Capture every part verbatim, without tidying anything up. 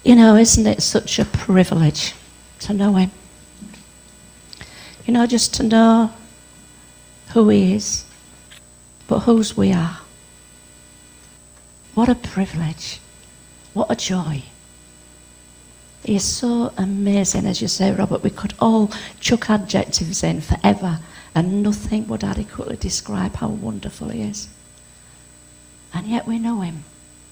You know, isn't it such a privilege to know him? You know, just to know who he is, but whose we are. What a privilege. What a joy. He is so amazing, as you say, Robert. We could all chuck adjectives in forever and nothing would adequately describe how wonderful he is. And yet we know him.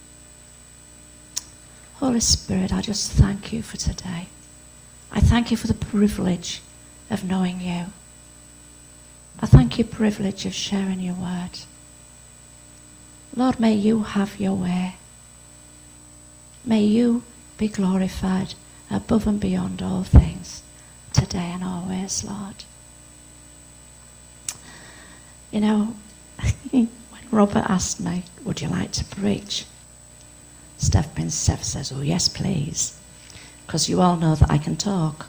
Holy Spirit, I just thank you for today. I thank you for the privilege of knowing you. I thank you for the privilege of sharing your word. Lord, may you have your way. May you be glorified above and beyond all things, today and always, Lord. You know, when Robert asked me, would you like to preach? Steph Princess says, oh yes, please. Because you all know that I can talk.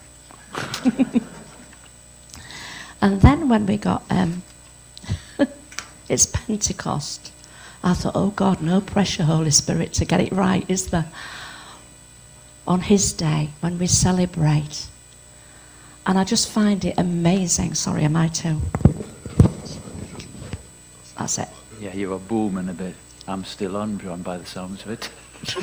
And then when we got, um, it's Pentecost, I thought, oh God, no pressure, Holy Spirit, to get it right, is there? On his day, when we celebrate. And I just find it amazing. Sorry, am I too? That's it. Yeah, you were booming a bit. I'm still on, John, by the sounds of it.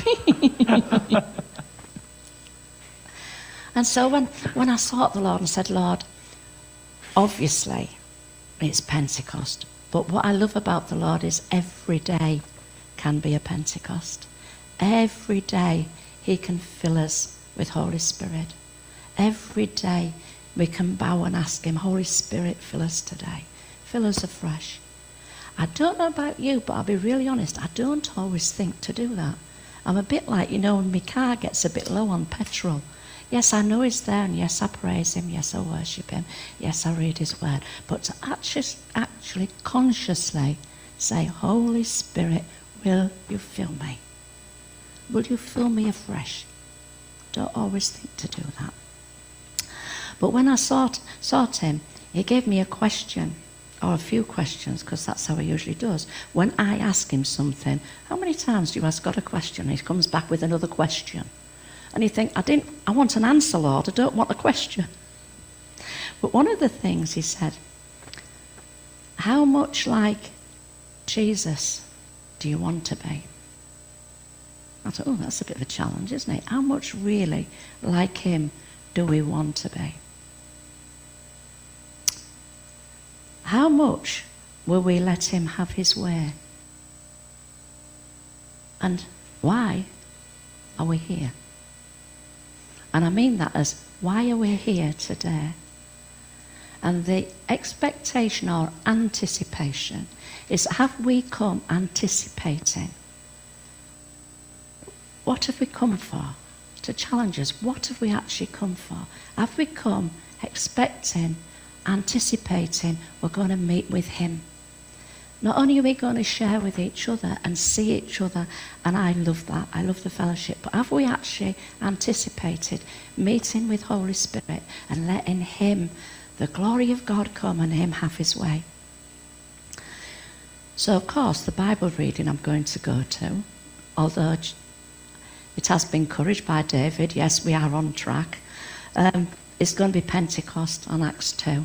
And so when, when I sought the Lord and said, Lord, obviously it's Pentecost, but what I love about the Lord is every day can be a Pentecost. Every day he can fill us with Holy Spirit. Every day we can bow and ask him, Holy Spirit, fill us today. Fill us afresh. I don't know about you, but I'll be really honest, I don't always think to do that. I'm a bit like, you know, when my car gets a bit low on petrol. Yes, I know he's there, and yes, I praise him, yes, I worship him, yes, I read his word. But to actually, actually consciously say, Holy Spirit, will you fill me? Will you fill me afresh? Don't always think to do that. But when I sought, sought him, he gave me a question, or a few questions, because that's how he usually does. When I ask him something, how many times do you ask God a question? He comes back with another question. And you think, I didn't, I want an answer, Lord, I don't want a question. But one of the things he said, how much like Jesus do you want to be? I thought, oh, that's a bit of a challenge, isn't it? How much really like him do we want to be? How much will we let him have his way? And why are we here? And I mean that as, why are we here today? And the expectation or anticipation is, have we come anticipating? What have we come for? To challenge us, what have we actually come for? Have we come expecting, anticipating we're going to meet with him? Not only are we going to share with each other and see each other, and I love that, I love the fellowship, but have we actually anticipated meeting with Holy Spirit and letting him, the glory of God, come and him have his way? So of course the Bible reading I'm going to go to, although it has been encouraged by David, yes, we are on track, um, it's going to be Pentecost on Acts two.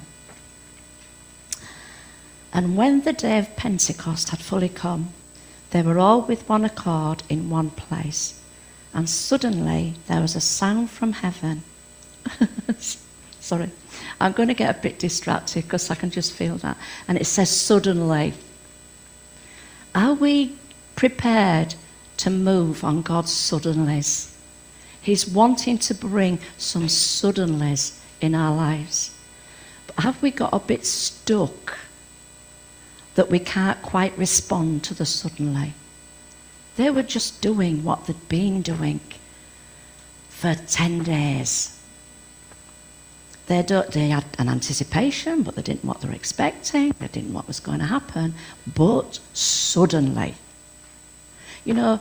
And when the day of Pentecost had fully come, they were all with one accord in one place. And suddenly there was a sound from heaven. Sorry, I'm going to get a bit distracted because I can just feel that. And it says suddenly. Are we prepared to move on God's suddenlies? He's wanting to bring some suddenlies in our lives. But have we got a bit stuck that we can't quite respond to the suddenly? They were just doing what they'd been doing for ten days. They, don't, they had an anticipation, but they didn't know what they were expecting. They didn't know what was going to happen. But suddenly, you know,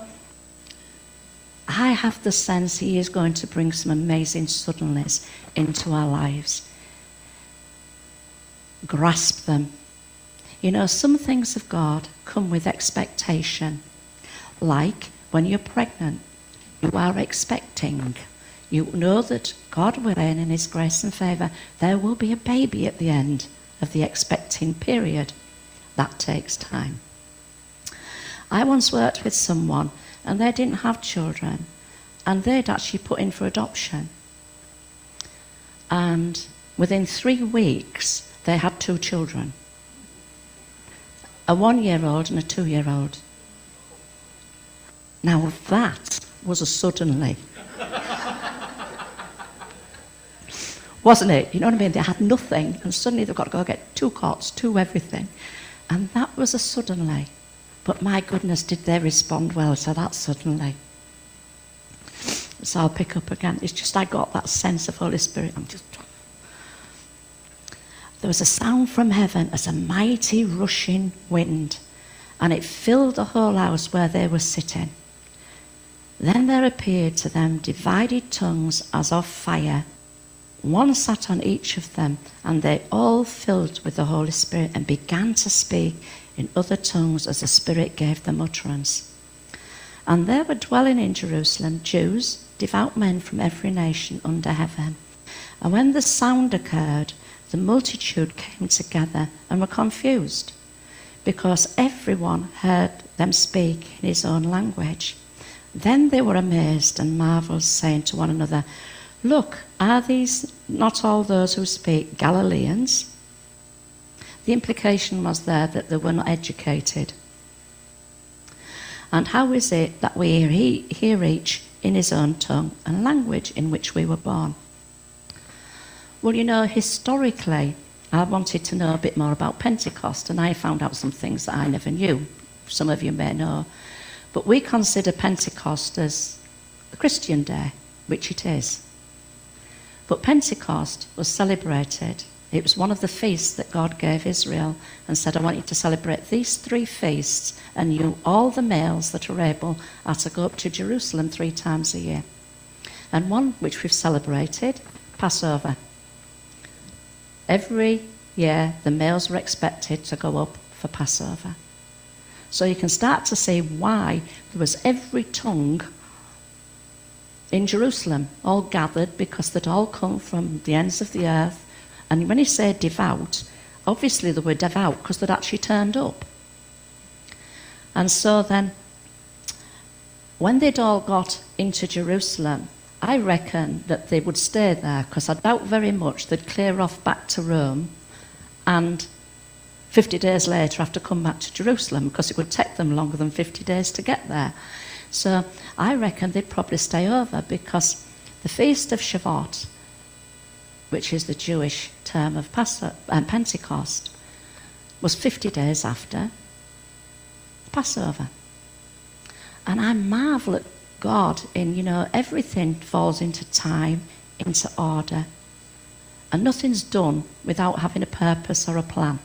I have the sense he is going to bring some amazing suddenlies into our lives. Grasp them. You know, some things of God come with expectation. Like when you're pregnant, You are expecting. You know that God willing, in his grace and favour, there will be a baby at the end of the expecting period. That takes time. I once worked with someone and they didn't have children and they'd actually put in for adoption. And within three weeks, they had two children. A one-year-old and a two-year-old. Now that was a suddenly. Wasn't it? You know what I mean? They had nothing and suddenly they've got to go get two cots, two everything. And that was a suddenly. But my goodness, did they respond well to that suddenly? So I'll pick up again. It's just I got that sense of Holy Spirit. I'm just... There was a sound from heaven as a mighty rushing wind, and it filled the whole house where they were sitting. Then there appeared to them divided tongues as of fire. One sat on each of them, and they all filled with the Holy Spirit and began to speak in other tongues as the Spirit gave them utterance. And there were dwelling in Jerusalem Jews, devout men from every nation under heaven. And when the sound occurred, the multitude came together and were confused, because everyone heard them speak in his own language. Then they were amazed and marveled, saying to one another, "Look, are these not all those who speak Galileans?" The implication was there that they were not educated. And how is it that we hear each in his own tongue and language in which we were born? Well, you know, historically, I wanted to know a bit more about Pentecost, and I found out some things that I never knew. Some of you may know. But we consider Pentecost as a Christian day, which it is. But Pentecost was celebrated. It was one of the feasts that God gave Israel and said, I want you to celebrate these three feasts, and you, all the males that are able, are to go up to Jerusalem three times a year. And one which we've celebrated, Passover. Every year, the males were expected to go up for Passover. So you can start to see why there was every tongue in Jerusalem, all gathered, because they'd all come from the ends of the earth. And when you say devout, obviously they were devout because they'd actually turned up. And so then, when they'd all got into Jerusalem, I reckon that they would stay there, because I doubt very much they'd clear off back to Rome and fifty days later have to come back to Jerusalem, because it would take them longer than fifty days to get there. So I reckon they'd probably stay over, because the Feast of Shavuot, which is the Jewish term of Passover, um, Pentecost, was fifty days after Passover. And I marvel at God in, you know, everything falls into time, into order. And nothing's done without having a purpose or a plan.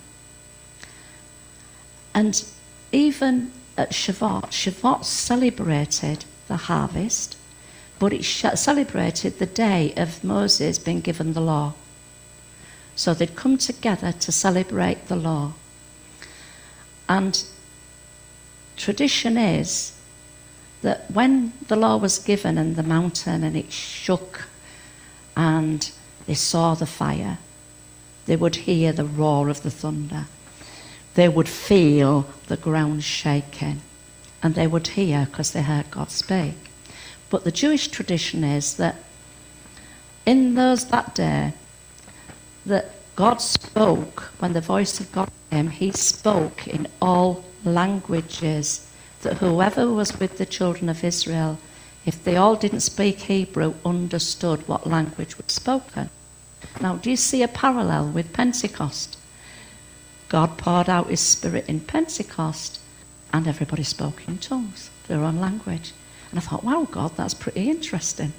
And even at Shavuot, Shavuot celebrated the harvest, but it celebrated the day of Moses being given the law. So they'd come together to celebrate the law. And tradition is that when the law was given in the mountain and it shook and they saw the fire, they would hear the roar of the thunder. They would feel the ground shaking, and they would hear because they heard God speak. But the Jewish tradition is that in those that day, that God spoke, when the voice of God came, he spoke in all languages, that whoever was with the children of Israel, if they all didn't speak Hebrew, understood what language was spoken. Now, do you see a parallel with Pentecost? God poured out his Spirit in Pentecost, and everybody spoke in tongues, their own language. And I thought, wow, God, that's pretty interesting.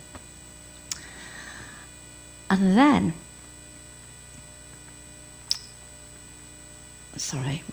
And then, sorry,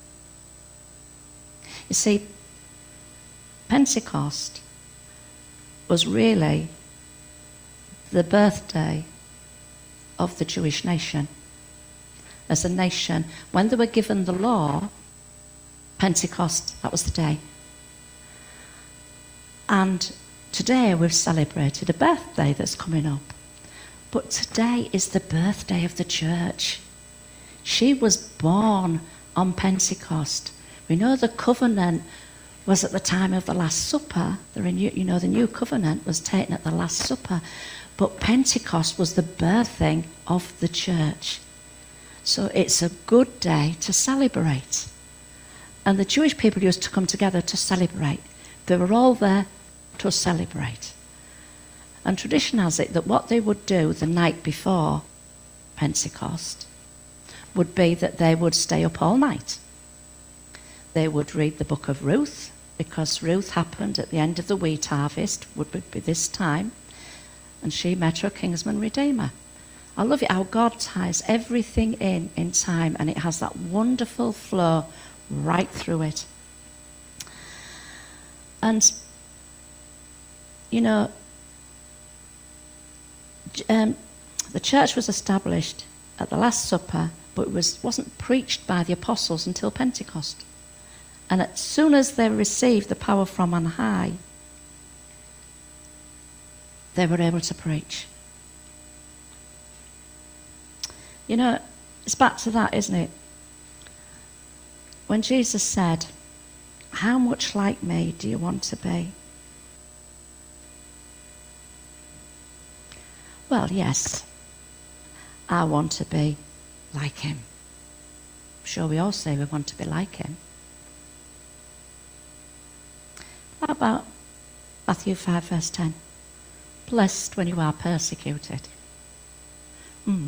you see, Pentecost was really the birthday of the Jewish nation. As a nation, when they were given the law, Pentecost, that was the day. And Today we've celebrated a birthday that's coming up. But today is the birthday of the church. She was born on Pentecost. We know the covenant was at the time of the Last Supper. The renew, you know, the new covenant was taken at the Last Supper. But Pentecost was the birthing of the church. So it's a good day to celebrate. And the Jewish people used to come together to celebrate. They were all there to celebrate. And tradition has it that what they would do the night before Pentecost would be that they would stay up all night. They would read the book of Ruth, because Ruth happened at the end of the wheat harvest, would be this time, and she met her kinsman redeemer. I love it how God ties everything in in time, and it has that wonderful flow right through it. And, you know, um, the church was established at the Last Supper, but it was, wasn't preached by the apostles until Pentecost. And as soon as they received the power from on high, they were able to preach. You know, it's back to that, isn't it? When Jesus said, "How much like me do you want to be?" Well, yes, I want to be like him. I'm sure we all say we want to be like him. How about Matthew five, verse ten? Blessed when you are persecuted. Mm.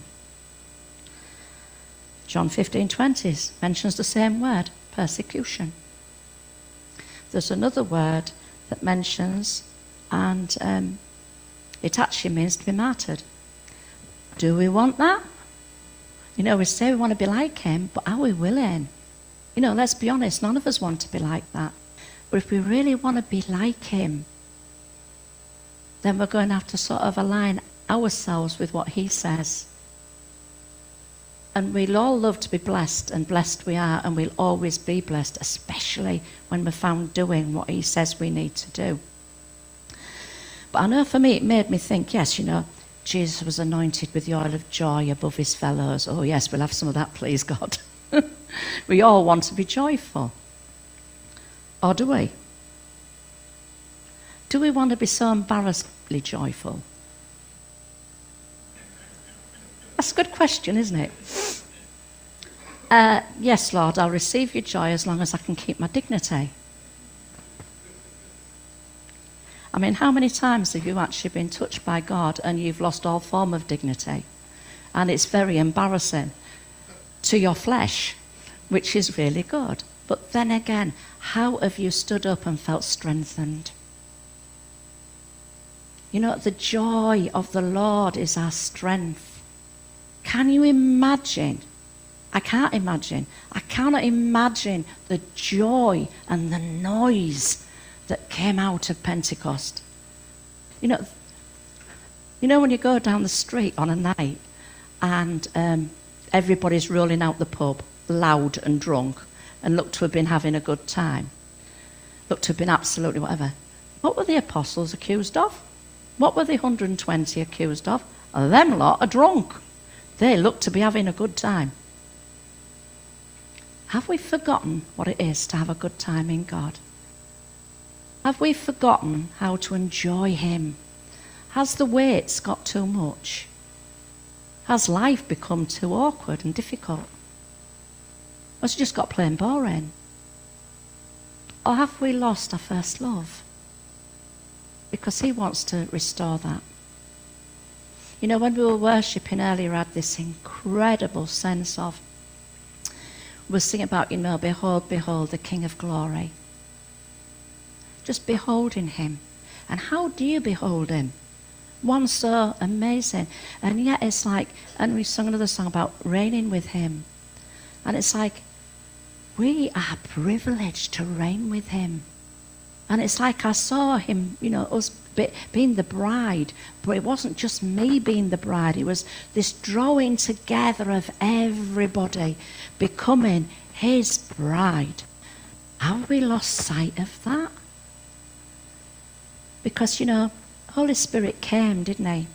John fifteen twenty mentions the same word, persecution. There's another word that mentions, and um, it actually means to be martyred. Do we want that? You know, we say we want to be like him, but are we willing? You know, let's be honest, none of us want to be like that. But if we really want to be like him, then we're going to have to sort of align ourselves with what he says. And we'll all love to be blessed, and blessed we are, and we'll always be blessed, especially when we're found doing what he says we need to do. But I know for me, it made me think, yes, you know, Jesus was anointed with the oil of joy above his fellows. Oh yes, we'll have some of that, please God. We all want to be joyful. Or do we? Do we want to be so embarrassedly joyful? That's a good question, isn't it? Uh, yes, Lord, I'll receive your joy as long as I can keep my dignity. I mean, how many times have you actually been touched by God and you've lost all form of dignity? And it's very embarrassing to your flesh, which is really good. But then again, how have you stood up and felt strengthened? You know, the joy of the Lord is our strength. Can you imagine? I can't imagine. I cannot imagine the joy and the noise that came out of Pentecost. You know, you know when you go down the street on a night and um, everybody's rolling out the pub, loud and drunk, and look to have been having a good time, look to have been absolutely whatever. What were the apostles accused of? What were the one hundred twenty accused of? Them lot are drunk. They look to be having a good time. Have we forgotten what it is to have a good time in God? Have we forgotten how to enjoy him? Has the weights got too much? Has life become too awkward and difficult? Or has it just got plain boring? Or have we lost our first love? Because he wants to restore that. You know, when we were worshipping earlier, I had this incredible sense of, we're singing about, you know, behold, behold, the King of glory. Just beholding him. And how do you behold him? One so amazing. And yet it's like, and we sung another song about reigning with him. And it's like, we are privileged to reign with him. And it's like I saw him, you know, us be, being the bride, but it wasn't just me being the bride. It was this drawing together of everybody becoming his bride. Have we lost sight of that? Because, you know, Holy Spirit came, didn't he?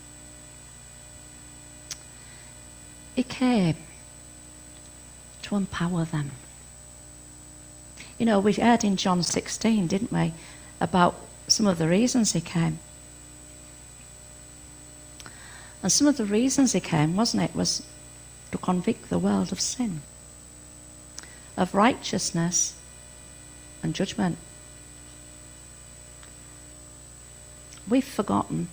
He came to empower them. You know, we heard in John sixteen, didn't we, about some of the reasons he came. And some of the reasons he came, wasn't it, was to convict the world of sin, of righteousness and judgment. We've forgotten,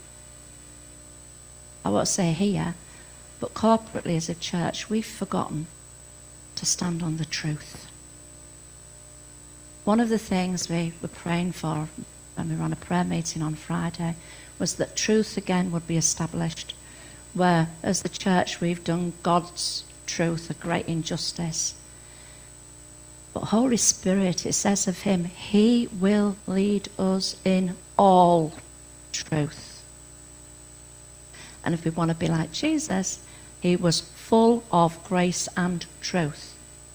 I won't say here, but corporately as a church, we've forgotten to stand on the truth. One of the things we were praying for when we ran a prayer meeting on Friday was that truth again would be established, where as the church we've done God's truth a great injustice. But Holy Spirit, it says of him, he will lead us in all truth. And if we want to be like Jesus, he was full of grace and truth.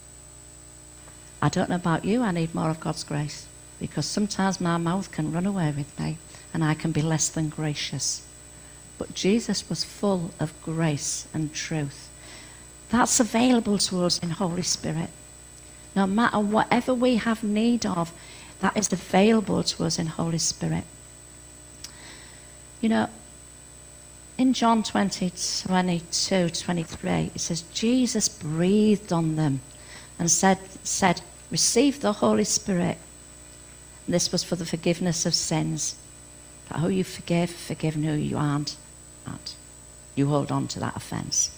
I don't know about you, I need more of God's grace, because sometimes my mouth can run away with me and I can be less than gracious. But Jesus was full of grace and truth. That's available to us in Holy Spirit. No matter whatever we have need of, that is available to us in Holy Spirit. You know, in John twenty, twenty-two, twenty-three, it says, Jesus breathed on them and said, said, receive the Holy Spirit. And this was for the forgiveness of sins. That who you forgive, forgive, and who you aren't, aren't. You hold on to that offence.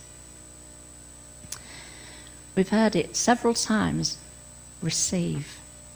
We've heard it several times, receive.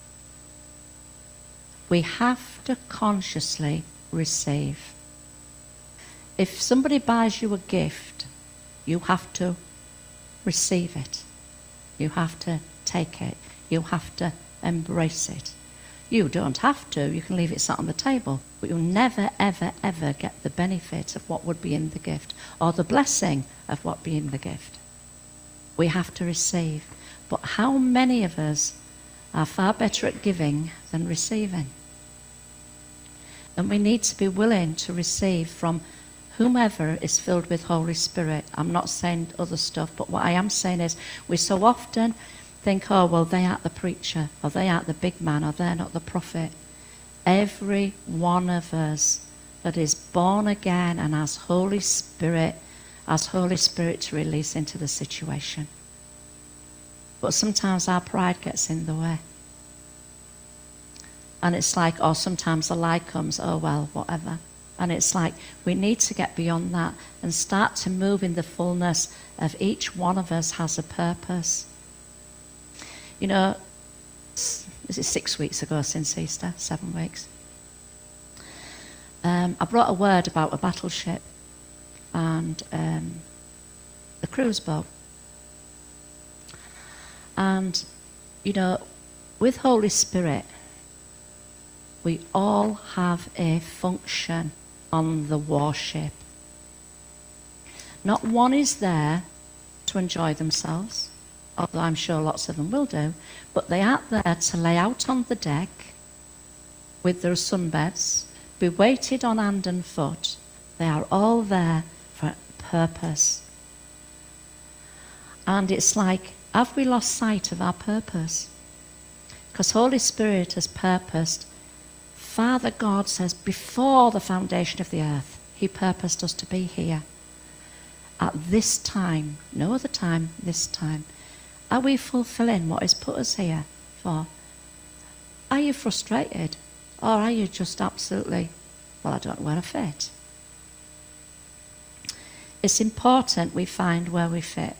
We have to consciously receive. If somebody buys you a gift, you have to receive it. You have to take it. You have to embrace it. You don't have to. You can leave it sat on the table. But you'll never, ever, ever get the benefit of what would be in the gift or the blessing of what be in the gift. We have to receive. But how many of us are far better at giving than receiving? And we need to be willing to receive from whomever is filled with Holy Spirit. I'm not saying other stuff, but what I am saying is we so often think, oh, well, they aren't the preacher, or they aren't the big man, or they're not the prophet. Every one of us that is born again and has Holy Spirit, has Holy Spirit to release into the situation. But sometimes our pride gets in the way. And it's like, or sometimes the lie comes, oh, well, whatever. And it's like we need to get beyond that and start to move in the fullness of each one of us has a purpose. You know, is it six weeks ago since Easter? Seven weeks. Um, I brought a word about a battleship and um, the cruise boat. And, you know, with Holy Spirit, we all have a function on the warship. Not one is there to enjoy themselves, although I'm sure lots of them will do, but they aren't there to lay out on the deck with their sunbeds, be weighted on hand and foot. They are all there for a purpose. And it's like, have we lost sight of our purpose? Because Holy Spirit has purposed. Father God says, before the foundation of the earth, he purposed us to be here. At this time, no other time, this time. Are we fulfilling what he's put us here for? Are you frustrated? Or are you just absolutely, well, I don't know where I fit? It's important we find where we fit.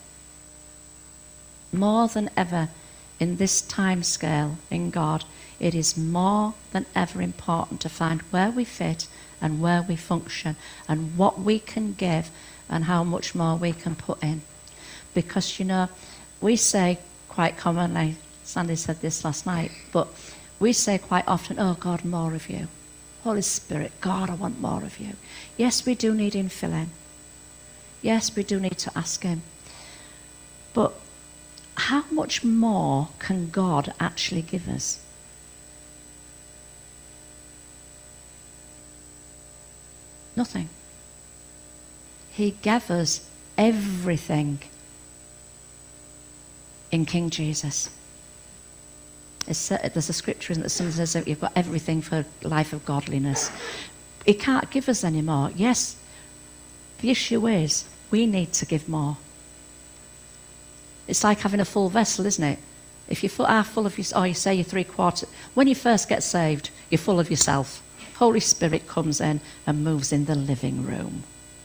More than ever in this time scale in God, it is more than ever important to find where we fit and where we function and what we can give and how much more we can put in. Because, you know, we say quite commonly, Sandy said this last night, but we say quite often, oh God, more of you. Holy Spirit, God, I want more of you. Yes, we do need infilling. Yes, we do need to ask him. But how much more can God actually give us? Nothing. He gave us everything in King Jesus. It's, uh, there's a scripture that says that you've got everything for life of godliness. He can't give us any more. Yes, the issue is we need to give more. It's like having a full vessel, isn't it? If you're half full of yourself, or you say you're three quarters, when you first get saved, you're full of yourself. Holy Spirit comes in and moves in the living room.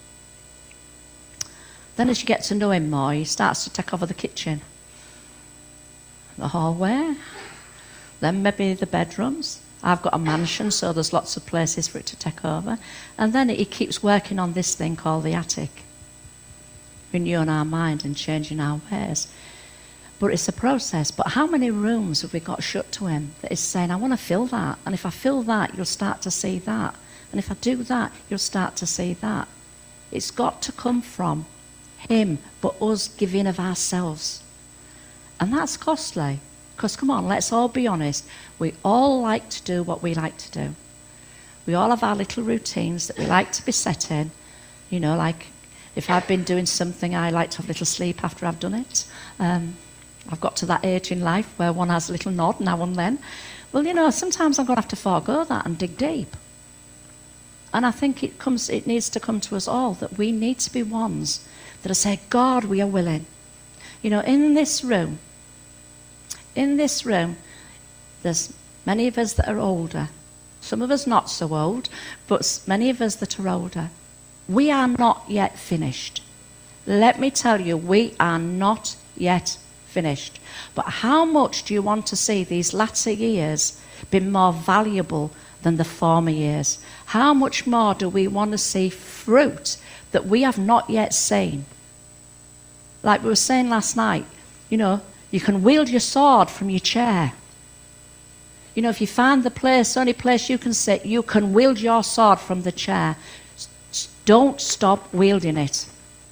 Then as you get to know him more, he starts to take over the kitchen, the hallway, then maybe the bedrooms. I've got a mansion, so there's lots of places for it to take over. And then he keeps working on this thing called the attic, renewing our mind and changing our ways. But it's a process. But how many rooms have we got shut to him that is saying, I want to fill that. And if I fill that, you'll start to see that. And if I do that, you'll start to see that. It's got to come from him, but us giving of ourselves. And that's costly. Because, come on, let's all be honest. We all like to do what we like to do. We all have our little routines that we like to be set in. You know, like if I've been doing something, I like to have a little sleep after I've done it. Um, I've got to that age in life where one has a little nod now and then. Well, you know, sometimes I'm going to have to forego that and dig deep. And I think it comes, it needs to come to us all that we need to be ones that say, God, we are willing. You know, in this room, in this room, there's many of us that are older. Some of us not so old, but many of us that are older. We are not yet finished. Let me tell you, we are not yet finished. But how much do you want to see these latter years be more valuable than the former years? How much more do we want to see fruit that we have not yet seen? Like we were saying last night, you know, you can wield your sword from your chair. You know, if you find the place, only place you can sit, you can wield your sword from the chair. Don't stop wielding it.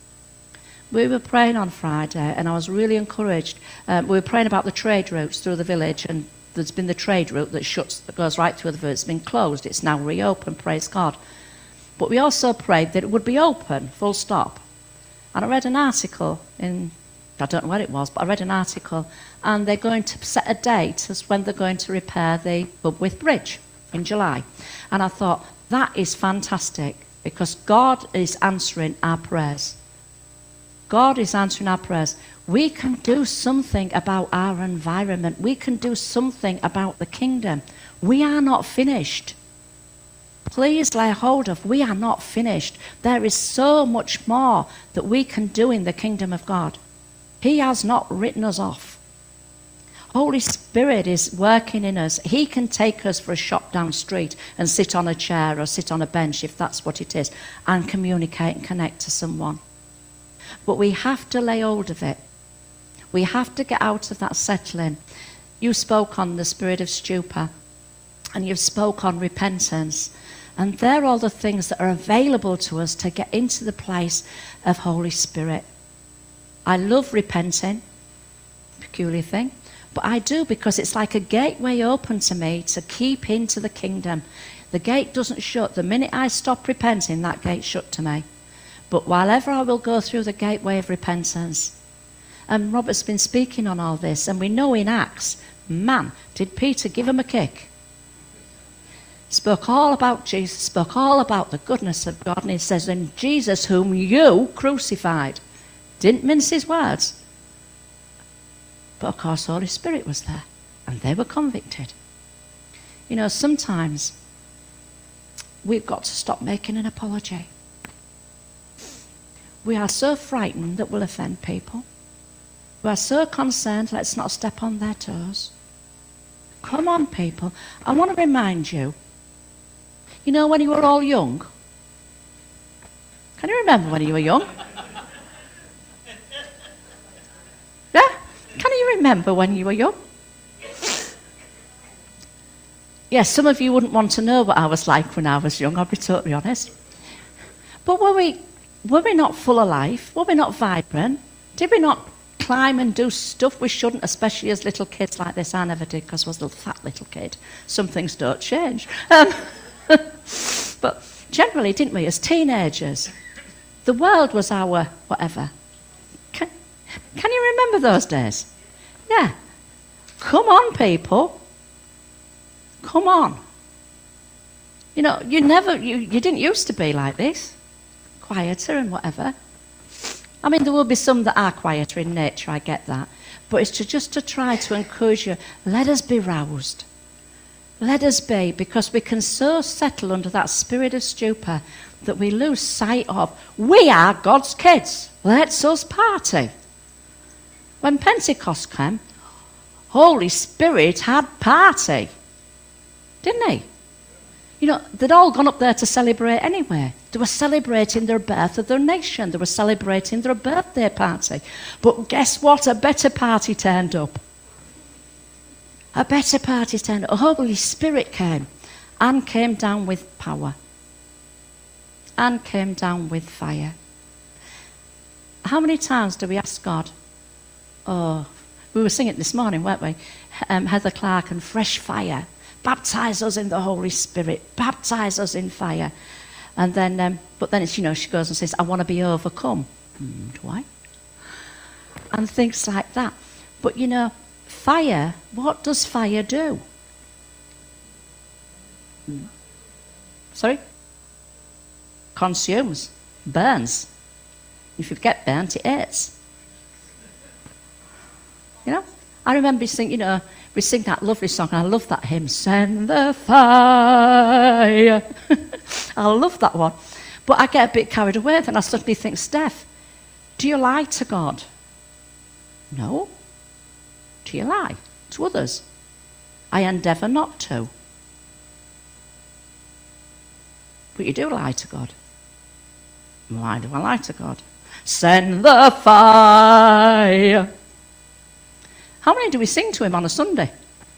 We were praying on Friday, and I was really encouraged. Um, we were praying about the trade routes through the village, and there's been the trade route that shuts, that goes right through the village. It's been closed. It's now reopened, praise God. But we also prayed that it would be open, full stop. And I read an article in, I don't know where it was, but I read an article, and they're going to set a date as when they're going to repair the Bubwith Bridge in July. And I thought, that is fantastic, because God is answering our prayers. God is answering our prayers. We can do something about our environment. We can do something about the kingdom. We are not finished. Please lay hold of, we are not finished. There is so much more that we can do in the kingdom of God. He has not written us off. Holy Spirit is working in us. He can take us for a shop down the street and sit on a chair or sit on a bench, if that's what it is, and communicate and connect to someone. But we have to lay hold of it. We have to get out of that settling. You spoke on the spirit of stupor, and you spoke on repentance. And they're all the things that are available to us to get into the place of Holy Spirit. I love repenting, peculiar thing, but I do because it's like a gateway open to me to keep into the kingdom. The gate doesn't shut. The minute I stop repenting, that gate shut to me. But while ever I will go through the gateway of repentance, and Robert's been speaking on all this, and we know in Acts, man, did Peter give him a kick. Spoke all about Jesus, spoke all about the goodness of God, and he says, and Jesus whom you crucified. Didn't mince his words. But of course, the Holy Spirit was there, and they were convicted. You know, sometimes we've got to stop making an apology. We are so frightened that we'll offend people. We are so concerned, let's not step on their toes. Come on, people. I want to remind you, you know when you were all young? Can you remember when you were young? Yeah? Can you remember when you were young? Yes, some of you wouldn't want to know what I was like when I was young, I'll be totally honest. But were we, were we not full of life? Were we not vibrant? Did we not climb and do stuff we shouldn't, especially as little kids like this? I never did because I was a little fat little kid. Some things don't change. Um, but generally, didn't we, as teenagers? The world was our whatever. Can, can you remember those days? Yeah. Come on, people. Come on. You know, you never, you, you didn't used to be like this. Quieter and whatever. I mean, there will be some that are quieter in nature, I get that. But it's to, just to try to encourage you, let us be roused. Let us be, because we can so settle under that spirit of stupor that we lose sight of, we are God's kids. Let's us party. When Pentecost came, Holy Spirit had party. Didn't he? You know, they'd all gone up there to celebrate anyway. They were celebrating their birth of their nation. They were celebrating their birthday party. But guess what? A better party turned up. A better party turned up. A Holy Spirit came and came down with power. And came down with fire. How many times do we ask God? Oh, we were singing this morning, weren't we? Um, Heather Clark and Fresh Fire. Baptize us in the Holy Spirit. Baptize us in fire. And then, um, but then it's, you know, she goes and says, I want to be overcome. Mm, do I? And things like that. But, you know, fire, what does fire do? Mm. Sorry? Consumes. Burns. If you get burnt, it hurts. You know? I remember singing, you know, we sing that lovely song, and I love that hymn, Send the Fire. I love that one. But I get a bit carried away, and I suddenly think, Steph, do you lie to God? No. Do you lie to others? I endeavour not to. But you do lie to God. Why do I lie to God? Send the fire. How many do we sing to him on a Sunday?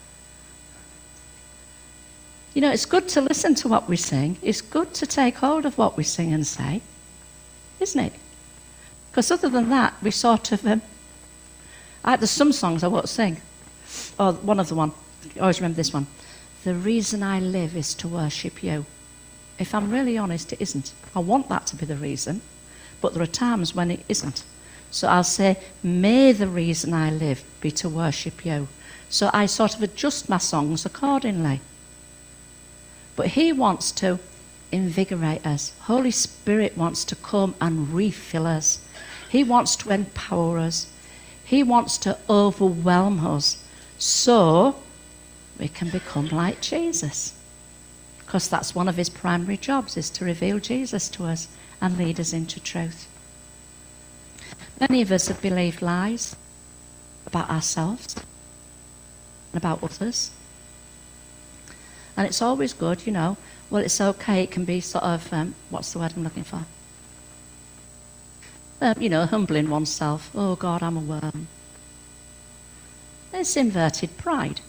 You know, it's good to listen to what we sing. It's good to take hold of what we sing and say, isn't it? Because other than that, we sort of... Um, I, there's some songs I won't sing. Oh, one of the one. I always remember this one. The reason I live is to worship you. If I'm really honest, it isn't. I want that to be the reason, but there are times when it isn't. So I'll say, may the reason I live be to worship you. So I sort of adjust my songs accordingly. But he wants to invigorate us. Holy Spirit wants to come and refill us. He wants to empower us. He wants to overwhelm us so we can become like Jesus. Because that's one of his primary jobs, is to reveal Jesus to us and lead us into truth. Many of us have believed lies about ourselves and about others. And it's always good, you know, well, it's okay, it can be sort of, um, what's the word I'm looking for? Um, you know, humbling oneself. Oh, God, I'm a worm. It's inverted pride.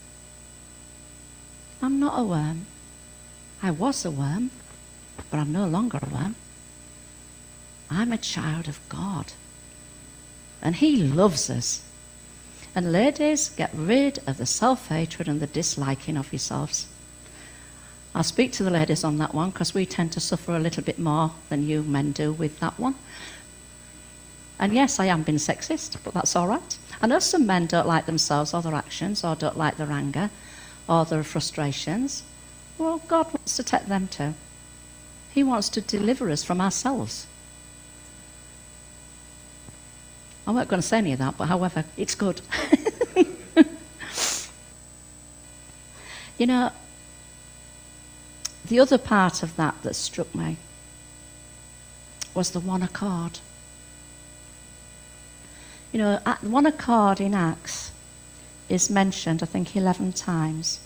I'm not a worm. I was a worm, but I'm no longer a worm. I'm a child of God. And he loves us. And ladies, get rid of the self-hatred and the disliking of yourselves. I'll speak to the ladies on that one, because we tend to suffer a little bit more than you men do with that one. And yes, I am being sexist, but that's all right. I know some men don't like themselves or their actions, or don't like their anger or their frustrations. Well, God wants to take them too. He wants to deliver us from ourselves. I weren't going to say any of that, but however, it's good. You know, the other part of that that struck me was the one accord. You know, one accord in Acts is mentioned, I think, eleven times.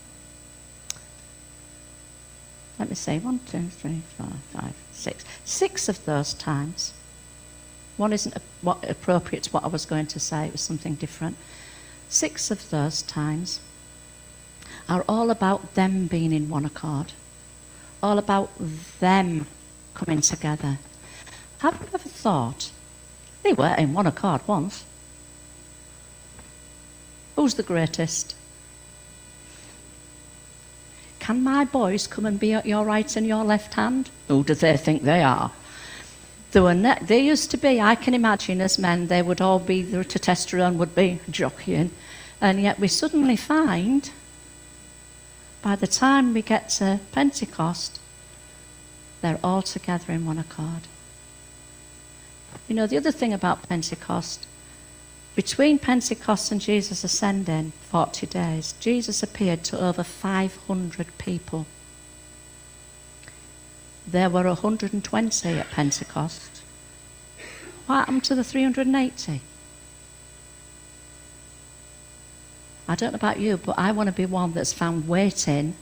Let me see, one, two, three, four, five, six. Six of those times. One isn't what appropriate to what I was going to say, it was something different. Six of those times are all about them being in one accord. All about them coming together. Have you ever thought, they were in one accord once. Who's the greatest? can my boys come and be at your right and your left hand? Who do they think they are? There, were ne- there used to be, I can imagine as men, they would all be, their testosterone would be jockeying. And yet we suddenly find, by the time we get to Pentecost, they're all together in one accord. You know, the other thing about Pentecost, between Pentecost and Jesus ascending, forty days, Jesus appeared to over five hundred people. There were one hundred twenty at Pentecost. What happened to the three hundred eighty? I don't know about you, but I want to be one that's found waiting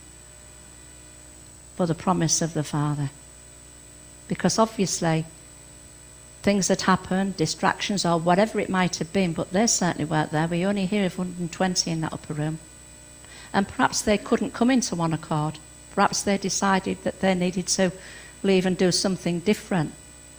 for the promise of the Father. Because obviously, things had happened, distractions or whatever it might have been, but they certainly weren't there. We only hear of one hundred twenty in that upper room. And perhaps they couldn't come into one accord. Perhaps they decided that they needed to leave and do something different.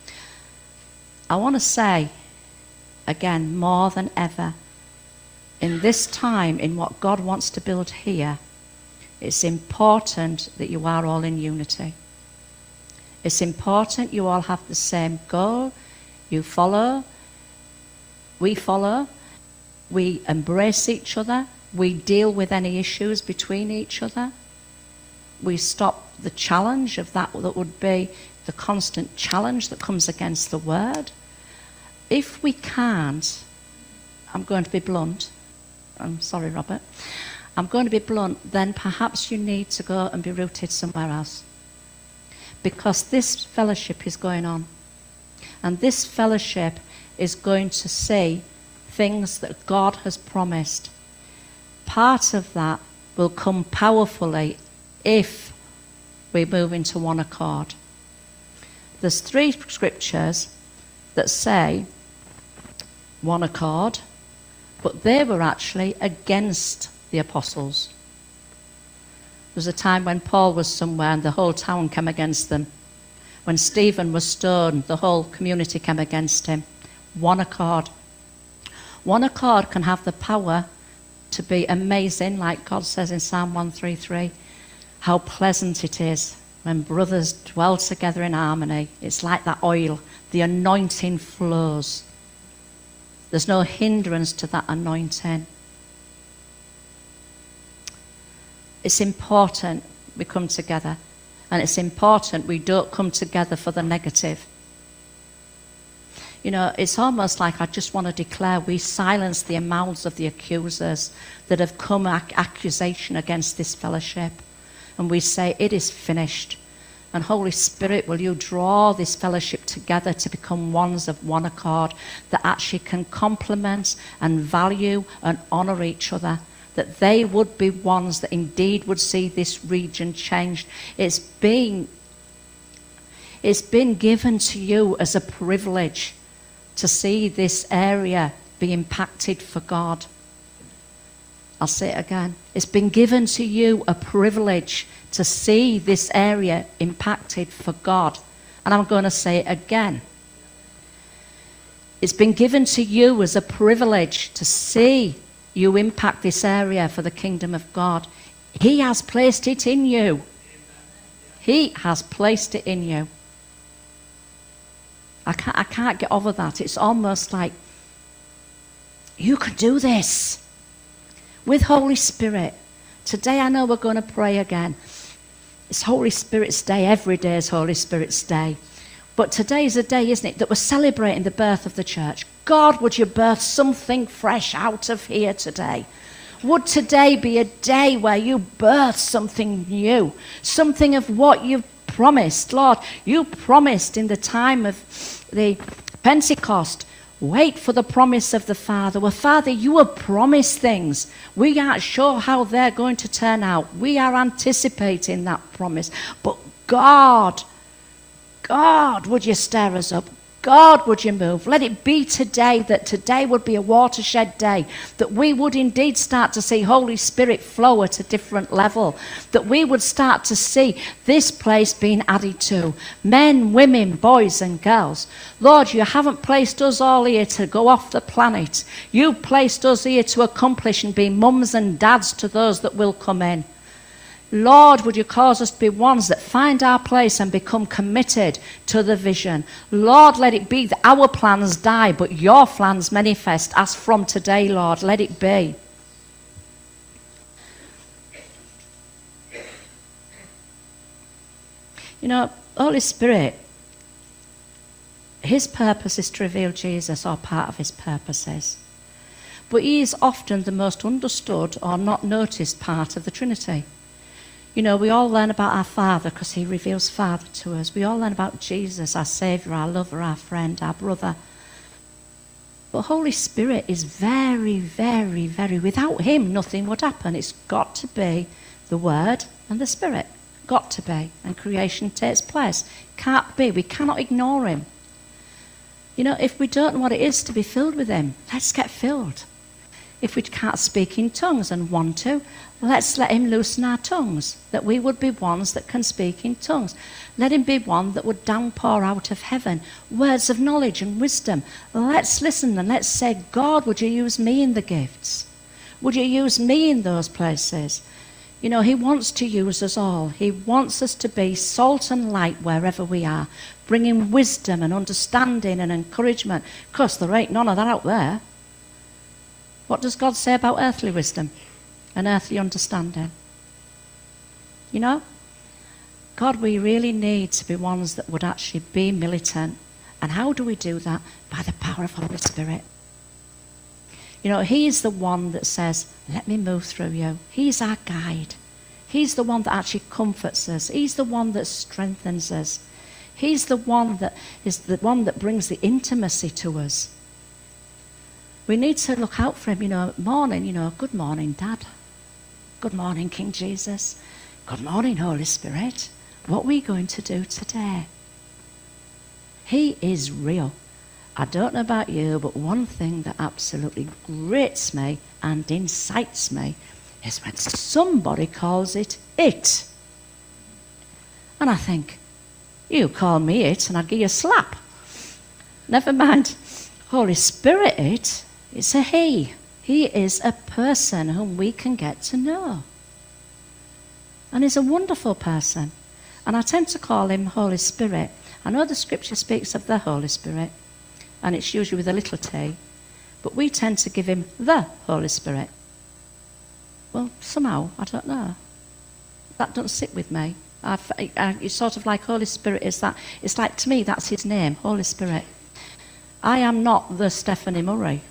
I want to say, again, more than ever, in this time, in what God wants to build here, it's important that you are all in unity. It's important you all have the same goal. You follow, we follow, we embrace each other, we deal with any issues between each other. We stop the challenge of that that would be the constant challenge that comes against the word. If we can't, I'm going to be blunt. I'm sorry, Robert. I'm going to be blunt. Then perhaps you need to go and be rooted somewhere else. Because this fellowship is going on. And this fellowship is going to see things that God has promised. Part of that will come powerfully if we move into one accord. There's three scriptures that say one accord, but they were actually against the apostles. There was a time when Paul was somewhere and the whole town came against them. When Stephen was stoned, the whole community came against him. One accord. One accord can have the power to be amazing, like God says in Psalm one thirty-three. How pleasant it is when brothers dwell together in harmony. It's like that oil. The anointing flows. There's no hindrance to that anointing. It's important we come together. And it's important we don't come together for the negative. You know, it's almost like I just want to declare we silence the mouths of the accusers that have come ac- accusation against this fellowship. And we say, it is finished. And Holy Spirit, will you draw this fellowship together to become ones of one accord that actually can complement and value and honour each other. That they would be ones that indeed would see this region changed. It's been, it's been given to you as a privilege to see this area be impacted for God. I'll say it again. It's been given to you a privilege to see this area impacted for God. And I'm going to say it again. It's been given to you as a privilege to see you impact this area for the kingdom of God. He has placed it in you. He has placed it in you. I can't, I can't get over that. It's almost like you can do this with Holy Spirit. Today I know we're going to pray again. It's Holy Spirit's day. Every day is Holy Spirit's day. But today is a day, isn't it, that we're celebrating the birth of the church. God, would you birth something fresh out of here today? Would today be a day where you birth something new, something of what you've promised? Lord, you promised in the time of the Pentecost, wait for the promise of the Father. Well, Father, you have promised things. We aren't sure how they're going to turn out. We are anticipating that promise. But God, God, would you stir us up? God, would you move? Let it be today that today would be a watershed day, that we would indeed start to see Holy Spirit flow at a different level, that we would start to see this place being added to. Men, women, boys and girls. Lord, you haven't placed us all here to go off the planet. You've placed us here to accomplish and be mums and dads to those that will come in. Lord, would you cause us to be ones that find our place and become committed to the vision? Lord, let it be that our plans die, but your plans manifest as from today, Lord. Let it be. You know, Holy Spirit, his purpose is to reveal Jesus, or part of his purpose is. But he is often the most understood or not noticed part of the Trinity. You know, we all learn about our Father because he reveals Father to us. We all learn about Jesus, our Saviour, our lover, our friend, our brother. But Holy Spirit is very, very, very, without him nothing would happen. It's got to be the Word and the Spirit. Got to be. And creation takes place. Can't be. We cannot ignore him. You know, if we don't know what it is to be filled with him, let's get filled. If we can't speak in tongues and want to, let's let him loosen our tongues, that we would be ones that can speak in tongues. Let him be one that would downpour out of heaven words of knowledge and wisdom. Let's listen and let's say, God, would you use me in the gifts? Would you use me in those places? You know, he wants to use us all. He wants us to be salt and light wherever we are, bringing wisdom and understanding and encouragement, because there ain't none of that out there. What does God say about earthly wisdom and earthly understanding? You know, God, we really need to be ones that would actually be militant. And how do we do that? By the power of Holy Spirit. You know, he's the one that says, let me move through you. He's our guide. He's the one that actually comforts us. He's the one that strengthens us. He's the one that is the one that brings the intimacy to us. We need to look out for him, you know, morning, you know, good morning, Dad. Good morning, King Jesus. Good morning, Holy Spirit. What are we going to do today? He is real. I don't know about you, but one thing that absolutely grates me and incites me is when somebody calls it it. And I think, you call me it and I'd give you a slap. Never mind, Holy Spirit it. It's a he. He is a person whom we can get to know. And he's a wonderful person. And I tend to call him Holy Spirit. I know the scripture speaks of the Holy Spirit, and it's usually with a little t, but we tend to give him the Holy Spirit. Well, somehow, I don't know. That doesn't sit with me. I've, I, it's sort of like Holy Spirit is that. It's like, to me, that's his name, Holy Spirit. I am not the Stephanie Murray.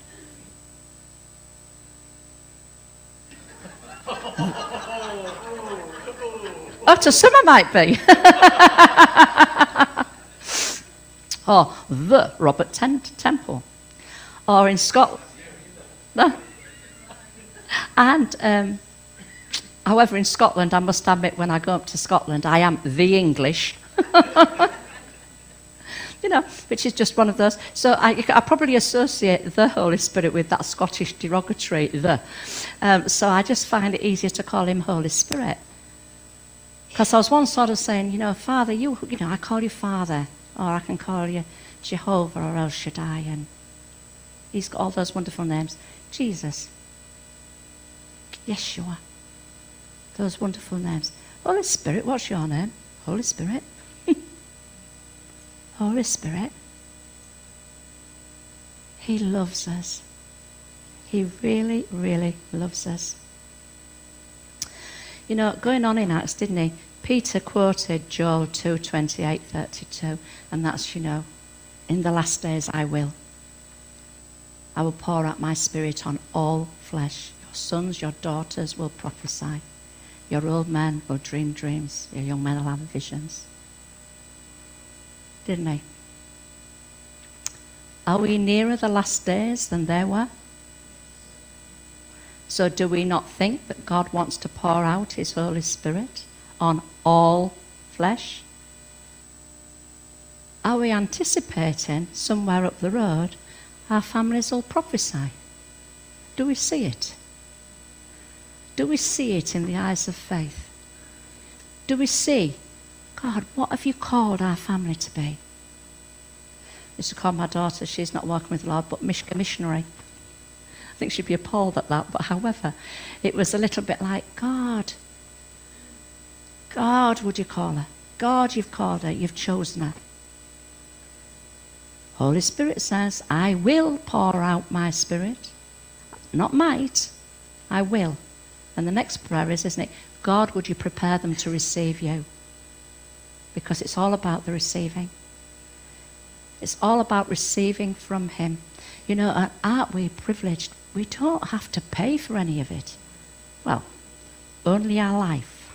Oh, to some I might be. Or the Robert Ten- Temple. Or in Scotland. And, um, however, in Scotland, I must admit, when I go up to Scotland, I am the English. You know, which is just one of those. So I, I probably associate the Holy Spirit with that Scottish derogatory, the. Um, so I just find it easier to call him Holy Spirit. Because I was once sort of saying, you know, Father, you, you know, I call you Father, or I can call you Jehovah or El Shaddai, and he's got all those wonderful names. Jesus, Yeshua, those wonderful names. Holy Spirit, what's your name? Holy Spirit. Holy Spirit. He loves us. He really, really loves us. You know, going on in Acts, didn't he? Peter quoted Joel two twenty-eight thirty-two, and that's, you know, in the last days I will. I will pour out my spirit on all flesh. Your sons, your daughters will prophesy. Your old men will dream dreams. Your young men will have visions. Didn't he? Are we nearer the last days than they were? So do we not think that God wants to pour out his Holy Spirit on all flesh? Are we anticipating somewhere up the road our families will prophesy? Do we see it? Do we see it in the eyes of faith? Do we see, God, what have you called our family to be? I used to call my daughter, she's not working with the Lord, but Mishka missionary. I think she'd be appalled at that, but however, it was a little bit like, God, God, would you call her? God, you've called her. You've chosen her. Holy Spirit says, I will pour out my Spirit. Not might. I will. And the next prayer is, isn't it? God, would you prepare them to receive you? Because it's all about the receiving. It's all about receiving from him. You know, and aren't we privileged? We don't have to pay for any of it. Well, only our life.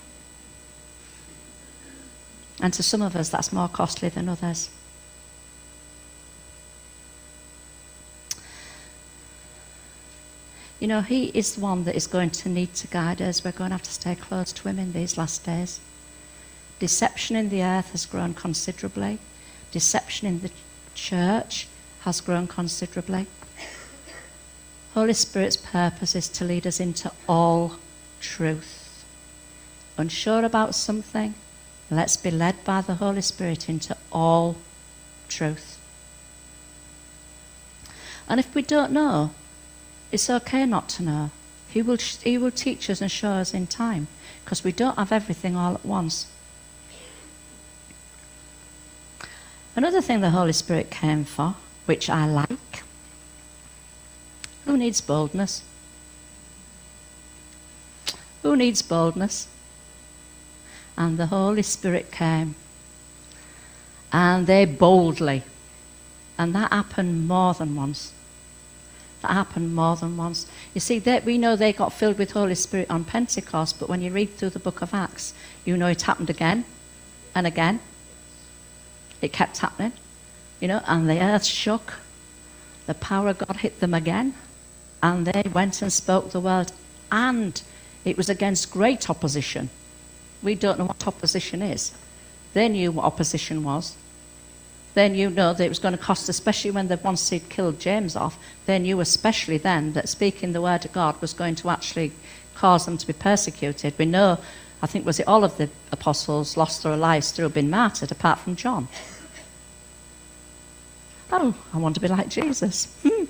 And to some of us, that's more costly than others. You know, he is the one that is going to need to guide us. We're going to have to stay close to him in these last days. Deception in the earth has grown considerably. Deception in the church has grown considerably. Holy Spirit's purpose is to lead us into all truth. Unsure about something, let's be led by the Holy Spirit into all truth. And if we don't know, it's okay not to know. He will, he will teach us and show us in time, because we don't have everything all at once. Another thing the Holy Spirit came for, which I like, who needs boldness? Who needs boldness? And the Holy Spirit came, and they boldly, and that happened more than once. That happened more than once. You see, they, we know they got filled with Holy Spirit on Pentecost, but when you read through the book of Acts, you know it happened again and again. It kept happening, you know, and the earth shook. The power of God hit them again, and they went and spoke the word, and it was against great opposition. We don't know what opposition is. They knew what opposition was. They knew no, that it was going to cost, especially when they once he'd killed James off, they knew especially then that speaking the word of God was going to actually cause them to be persecuted. We know, I think, was it all of the apostles lost their lives through being martyred, apart from John? Oh, I want to be like Jesus. Hmm.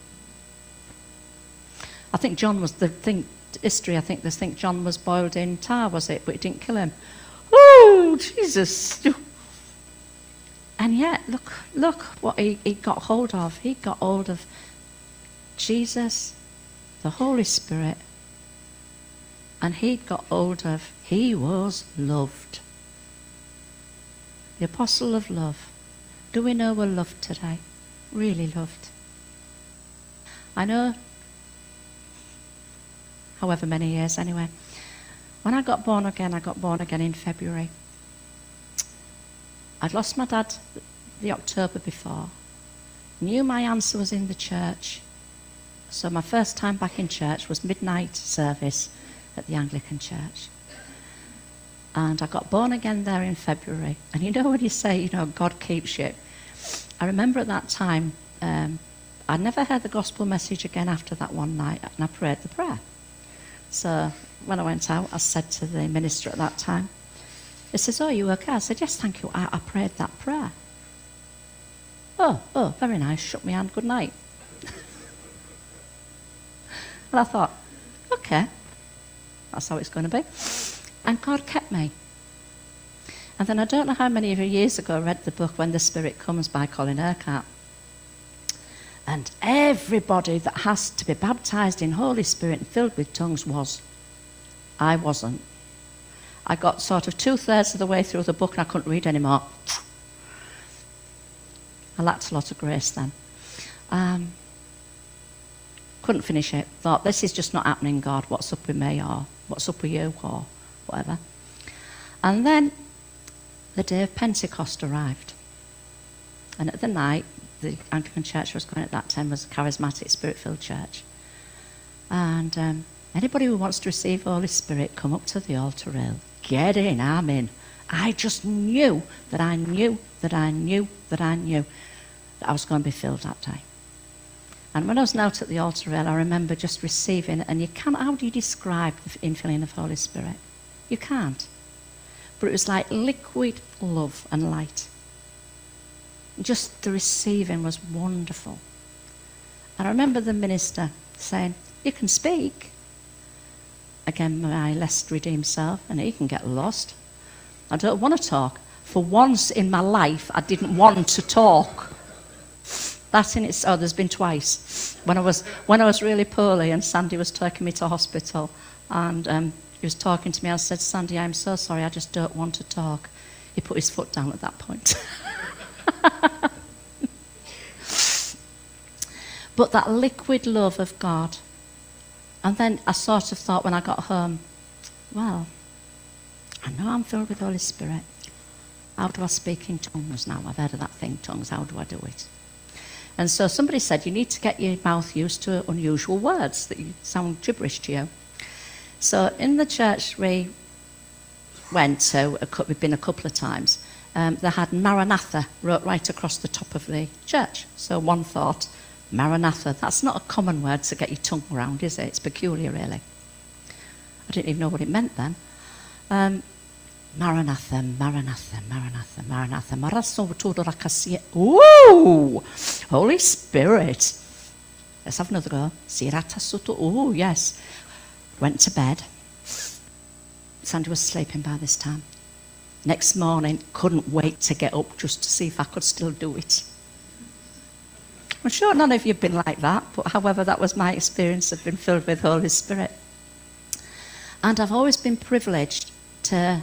I think John was the thing, history, I think they think John was boiled in tar, was it? But it didn't kill him. Oh, Jesus. And yet, look, look what he, he got hold of. He got hold of Jesus, the Holy Spirit, and he got hold of, he was loved. The apostle of love. Do we know we're loved today? Really loved. I know, however many years anyway. When I got born again, I got born again in February. I'd lost my dad the October before. Knew my answer was in the church. So my first time back in church was midnight service at the Anglican church. And I got born again there in February. And you know when you say, you know, God keeps you. I remember at that time, um, I'd never heard the gospel message again after that one night, and I prayed the prayer. So when I went out, I said to the minister at that time, he says, oh, you okay? I said, yes, thank you. I, I prayed that prayer. Oh, oh, very nice. Shook my hand. Good night. And I thought, okay, that's how it's going to be. And God kept me. And then I don't know how many of you years ago read the book When the Spirit Comes by Colin Urquhart. And everybody that has to be baptized in Holy Spirit and filled with tongues was. I wasn't. I got sort of two-thirds of the way through the book and I couldn't read anymore. I lacked a lot of grace then. Um, couldn't finish it. Thought, this is just not happening, God. What's up with me, or what's up with you, or whatever. And then the day of Pentecost arrived. And at the night, the Anglican church I was going at that time was a charismatic, spirit-filled church. And um, anybody who wants to receive Holy Spirit, come up to the altar rail. Get in, I'm in. I just knew that I knew that I knew that I knew that I was going to be filled that day. And when I was out at the altar rail, I remember just receiving it. And you can't, how do you describe the infilling of Holy Spirit? You can't. But it was like liquid love and light. Just the receiving was wonderful. And I remember the minister saying, you can speak. Again, my less redeemed self, and he can get lost. I don't want to talk. For once in my life, I didn't want to talk. That in its, oh, there's been twice. When I was when I was really poorly and Sandy was taking me to hospital, and um, he was talking to me, I said, Sandy, I'm so sorry, I just don't want to talk. He put his foot down at that point. But that liquid love of God. And then I sort of thought when I got home, well, I know I'm filled with the Holy Spirit. How do I speak in tongues now? I've heard of that thing, tongues. How do I do it? And so somebody said, you need to get your mouth used to unusual words that sound gibberish to you. So in the church we went to, we've been a couple of times, um, they had Maranatha wrote right across the top of the church. So one thought, Maranatha, that's not a common word to get your tongue around, is it? It's peculiar, really. I didn't even know what it meant then. Um, Maranatha, Maranatha, Maranatha, Maranatha, Maranatha. Ooh, Holy Spirit. Let's have another go. Oh, yes. Went to bed. Sandy was sleeping by this time. Next morning, couldn't wait to get up just to see if I could still do it. I'm sure none of you have been like that, but however, that was my experience of being filled with Holy Spirit. And I've always been privileged to,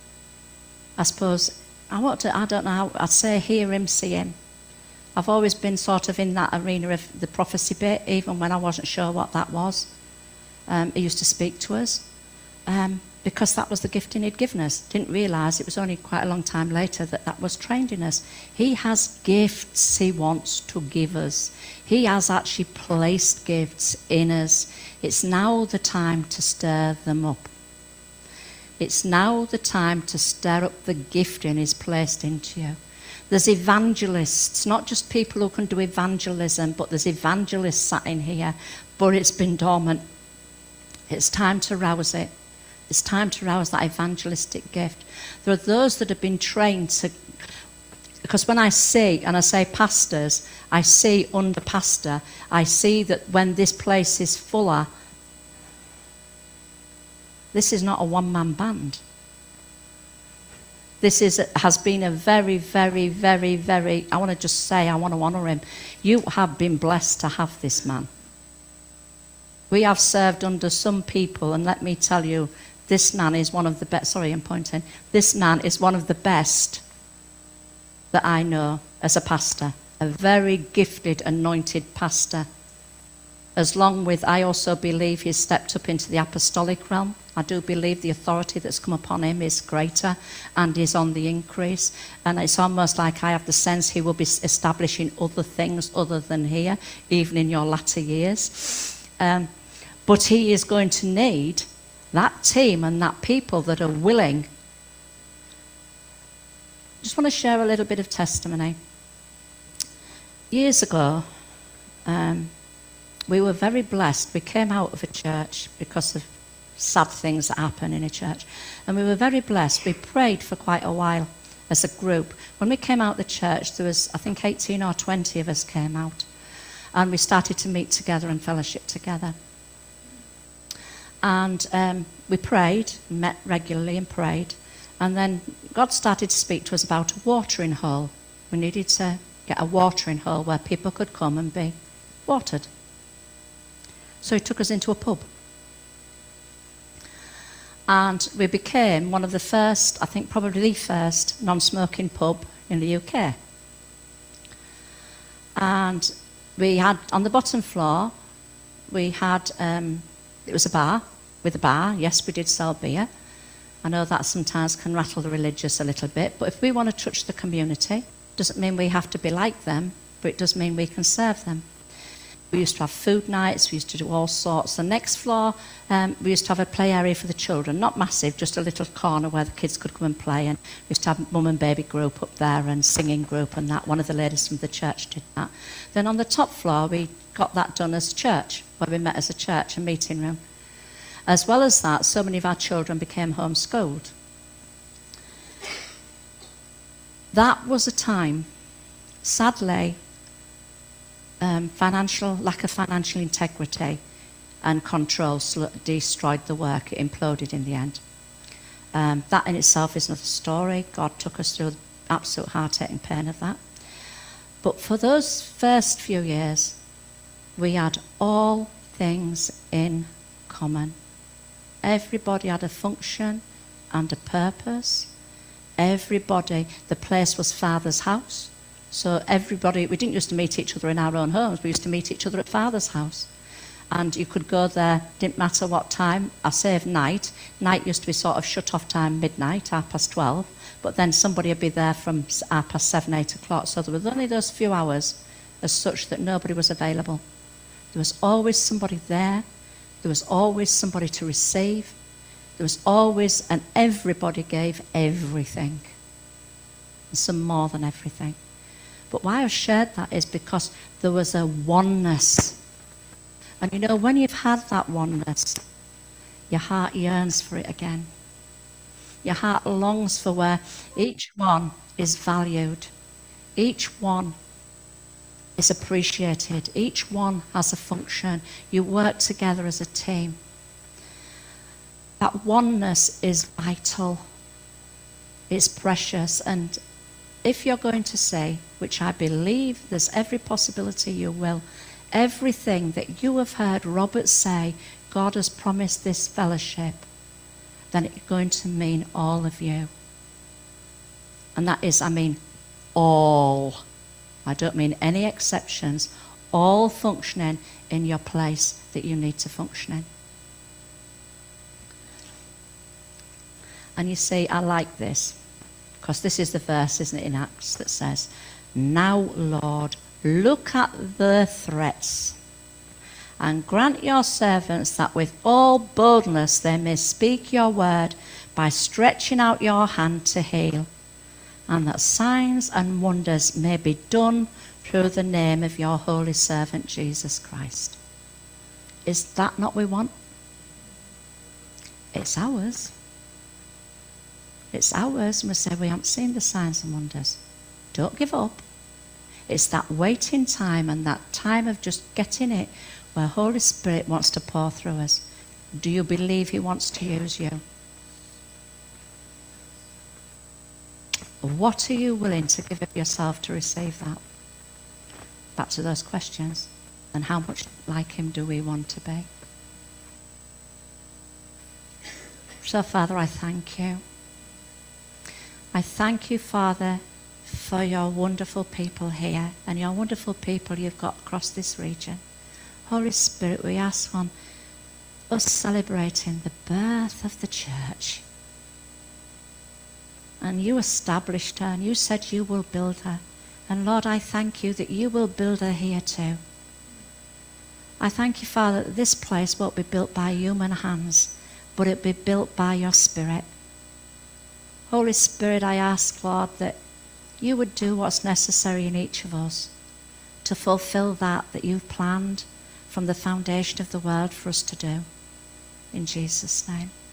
I suppose, I want to, I don't know how, I'd say hear him, see him. I've always been sort of in that arena of the prophecy bit, even when I wasn't sure what that was. Um, he used to speak to us um, because that was the gifting he'd given us. Didn't realise it was only quite a long time later that that was trained in us. He has gifts he wants to give us. He has actually placed gifts in us. It's now the time to stir them up. It's now the time to stir up the gifting he's placed into you. There's evangelists, not just people who can do evangelism, but there's evangelists sat in here, but it's been dormant. It's time to rouse it. It's time to rouse that evangelistic gift. There are those that have been trained to, because when I see, and I say pastors, I see under pastor, I see that when this place is fuller, this is not a one-man band. This is has been a very, very, very, very, I want to just say, I want to honour him. You have been blessed to have this man. We have served under some people, and let me tell you, this man is one of the best, sorry, I'm pointing. This man is one of the best that I know as a pastor. A very gifted, anointed pastor. As long with, I also believe he's stepped up into the apostolic realm. I do believe the authority that's come upon him is greater and is on the increase. And it's almost like I have the sense he will be establishing other things other than here, even in your latter years. Um, but he is going to need that team and that people that are willing. I just want to share a little bit of testimony. Years ago, um, we were very blessed. We came out of a church because of sad things that happen in a church. And we were very blessed. We prayed for quite a while as a group. When we came out of the church, there was, I think, eighteen or twenty of us came out. And we started to meet together and fellowship together. And um, we prayed, met regularly and prayed. And then God started to speak to us about a watering hole. We needed to get a watering hole where people could come and be watered. So he took us into a pub. And we became one of the first, I think probably the first, non-smoking pub in the U K. And we had, on the bottom floor, we had, um, it was a bar, with a bar. Yes, we did sell beer. I know that sometimes can rattle the religious a little bit, but if we want to touch the community, doesn't mean we have to be like them, but it does mean we can serve them. We used to have food nights, we used to do all sorts. The next floor, um, we used to have a play area for the children, not massive, just a little corner where the kids could come and play. And we used to have mum and baby group up there and singing group and that. One of the ladies from the church did that. Then on the top floor, we got that done as church, where we met as a church, a meeting room. As well as that, so many of our children became homeschooled. That was a time, sadly, Um, financial lack of financial integrity and control sl- destroyed the work. It imploded in the end. Um, that in itself is another story. God took us through the absolute heart-aching pain of that. But for those first few years, we had all things in common. Everybody had a function and a purpose. Everybody, the place was Father's house. So everybody, we didn't used to meet each other in our own homes. We used to meet each other at Father's house. And you could go there, didn't matter what time. I say of night. Night used to be sort of shut-off time, midnight, half past twelve. But then somebody would be there from half past seven, eight o'clock. So there was only those few hours as such that nobody was available. There was always somebody there. There was always somebody to receive. There was always, and everybody gave everything. And some more than everything. But why I've shared that is because there was a oneness. And you know, when you've had that oneness, your heart yearns for it again. Your heart longs for where each one is valued. Each one is appreciated. Each one has a function. You work together as a team. That oneness is vital. It's precious. And if you're going to say, which I believe there's every possibility you will, everything that you have heard Robert say, God has promised this fellowship, then it's going to mean all of you. And that is, I mean, all. I don't mean any exceptions. All functioning in your place that you need to function in. And you see, I like this, because this is the verse, isn't it, in Acts that says, "Now, Lord, look at the threats, and grant your servants that with all boldness they may speak your word by stretching out your hand to heal, and that signs and wonders may be done through the name of your holy servant Jesus Christ." Is that not what we want? It's ours. It's ours, and we say we haven't seen the signs and wonders. Don't give up. It's that waiting time and that time of just getting it where Holy Spirit wants to pour through us. Do you believe he wants to use you? What are you willing to give of yourself to receive that? Back to those questions. And how much like him do we want to be? So, Father, I thank you. I thank you, Father, for your wonderful people here and your wonderful people you've got across this region. Holy Spirit, we ask on us celebrating the birth of the church. And you established her, and you said you will build her. And Lord, I thank you that you will build her here too. I thank you, Father, that this place won't be built by human hands, but it be built by your Spirit. Holy Spirit, I ask, Lord, that you would do what's necessary in each of us to fulfill that that you've planned from the foundation of the world for us to do. In Jesus' name.